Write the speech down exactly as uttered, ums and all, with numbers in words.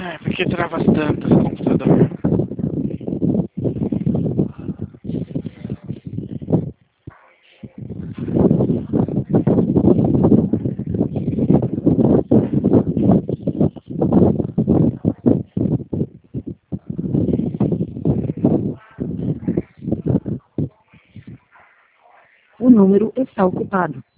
Ai, por que trava tanto esse computador? O número está ocupado.